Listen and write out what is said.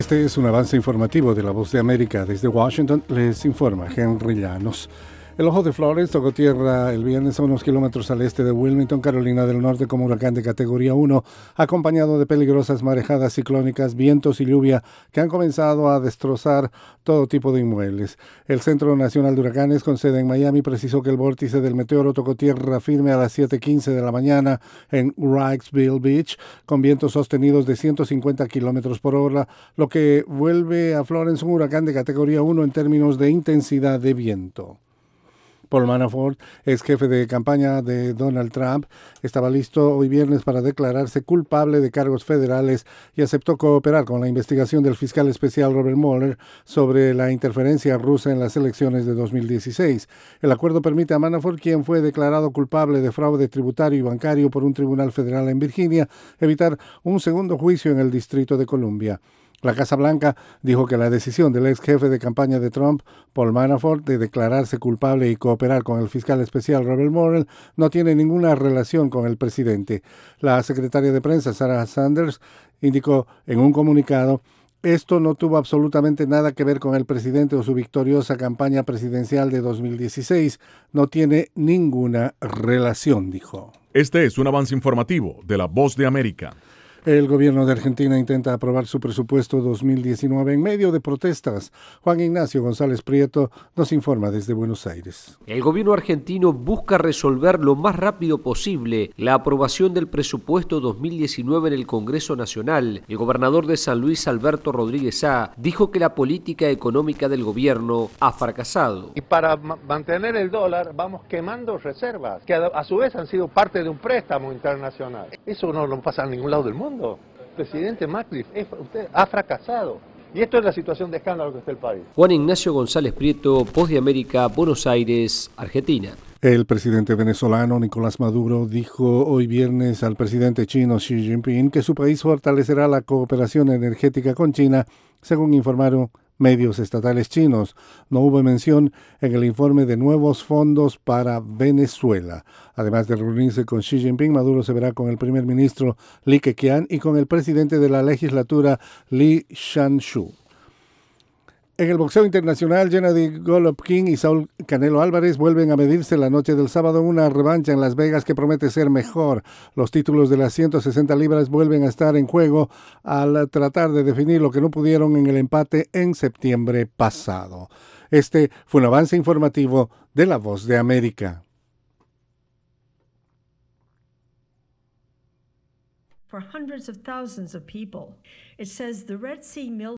Este es un avance informativo de La Voz de América. Desde Washington les informa Henry Llanos. El ojo de Florence tocó tierra el viernes a unos kilómetros al este de Wilmington, Carolina del Norte, como huracán de categoría 1, acompañado de peligrosas marejadas ciclónicas, vientos y lluvia que han comenzado a destrozar todo tipo de inmuebles. El Centro Nacional de Huracanes, con sede en Miami, precisó que el vórtice del meteoro tocó tierra firme a las 7:15 de la mañana en Wrightsville Beach, con vientos sostenidos de 150 kilómetros por hora, lo que vuelve a Florence un huracán de categoría 1 en términos de intensidad de viento. Paul Manafort, ex jefe de campaña de Donald Trump, estaba listo hoy viernes para declararse culpable de cargos federales y aceptó cooperar con la investigación del fiscal especial Robert Mueller sobre la interferencia rusa en las elecciones de 2016. El acuerdo permite a Manafort, quien fue declarado culpable de fraude tributario y bancario por un tribunal federal en Virginia, evitar un segundo juicio en el Distrito de Columbia. La Casa Blanca dijo que la decisión del ex jefe de campaña de Trump, Paul Manafort, de declararse culpable y cooperar con el fiscal especial Robert Mueller no tiene ninguna relación con el presidente. La secretaria de prensa, Sarah Sanders, indicó en un comunicado: esto no tuvo absolutamente nada que ver con el presidente o su victoriosa campaña presidencial de 2016. No tiene ninguna relación, dijo. Este es un avance informativo de La Voz de América. El gobierno de Argentina intenta aprobar su presupuesto 2019 en medio de protestas. Juan Ignacio González Prieto nos informa desde Buenos Aires. El gobierno argentino busca resolver lo más rápido posible la aprobación del presupuesto 2019 en el Congreso Nacional. El gobernador de San Luis, Alberto Rodríguez Sá, dijo que la política económica del gobierno ha fracasado. Y para mantener el dólar vamos quemando reservas, que a su vez han sido parte de un préstamo internacional. Eso no pasa en ningún lado del mundo. Presidente Macri, usted ha fracasado. Y esto es la situación de escándalo que está el país. Juan Ignacio González Prieto, Voz de América, Buenos Aires, Argentina. El presidente venezolano Nicolás Maduro dijo hoy viernes al presidente chino Xi Jinping que su país fortalecerá la cooperación energética con China, según informaron medios estatales chinos. No hubo mención en el informe de nuevos fondos para Venezuela. Además de reunirse con Xi Jinping, Maduro se verá con el primer ministro Li Keqiang y con el presidente de la legislatura Li Shanshu. En el boxeo internacional, Gennady Golovkin y Saúl Canelo Álvarez vuelven a medirse la noche del sábado en una revancha en Las Vegas que promete ser mejor. Los títulos de las 160 libras vuelven a estar en juego al tratar de definir lo que no pudieron en el empate en septiembre pasado. Este fue un avance informativo de La Voz de América. For hundreds of thousands of people, it says the Red Sea Mill